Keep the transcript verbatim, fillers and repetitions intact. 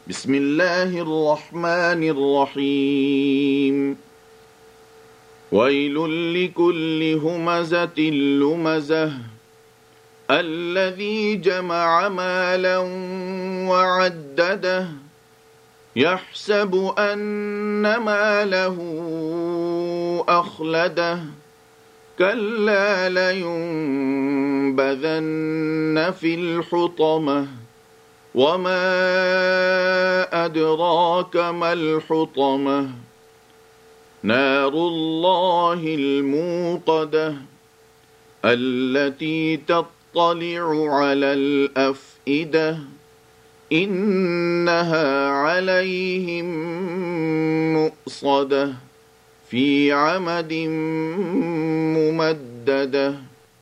بسم الله الرحمن الرحيم ويل لكل همزة لمزة الذي جمع مالا وعدده يحسب أن ماله أخلده كلا لينبذن في الحطمة وما أدراك ما الحطمة نار الله الموقدة التي تطلع على الأفئدة إنها عليهم مؤصدة في عمد ممددة.